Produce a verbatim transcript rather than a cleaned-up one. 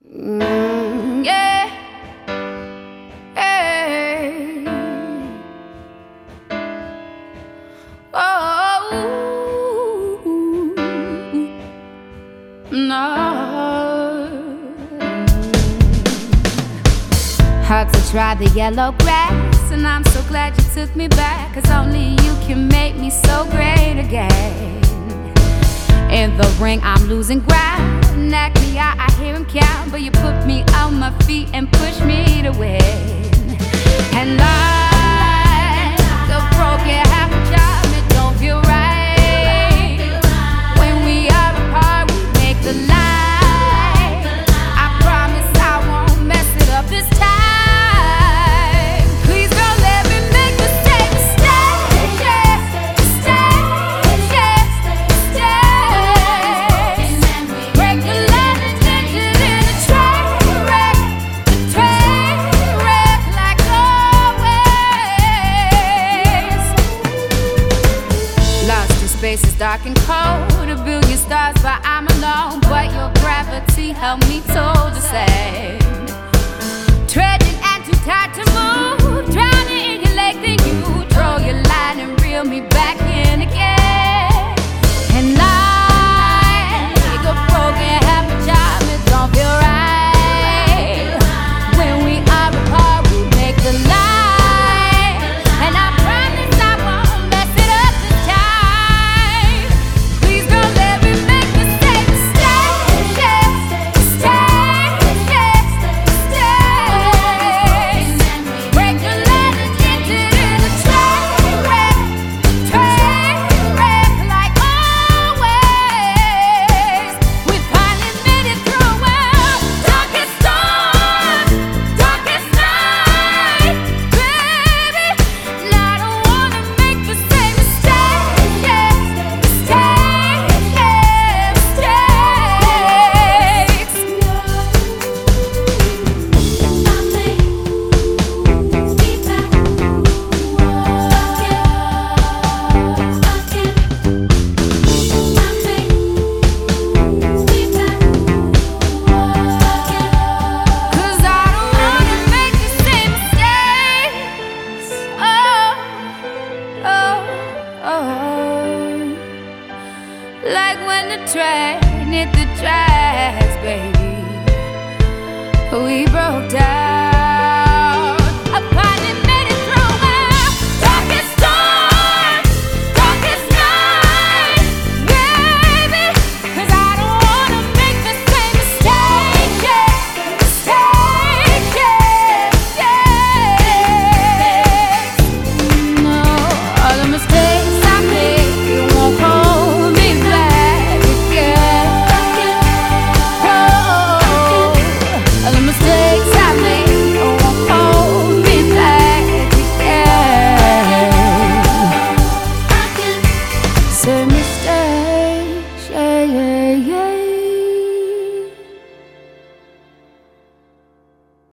Mm, yeah. Hey. Oh, no. Hard to try the yellow grass, and I'm so glad you took me back, 'cause only you can make me so great again. In the ring, I'm losing ground. Knock me out, I hear him count, but you put me on my feet and push me to win. And like a broken half job, it don't feel right. When we are apart, we make the light. I promise I won't mess it up this time. Please don't let me make mistakes. Stay, yeah, stay, yeah, stay. Break the line and change it in a train wreck, a train wreck like always. Lost in space is dark and cold, a billion stars, but I'm alone. But your gravity held me tall.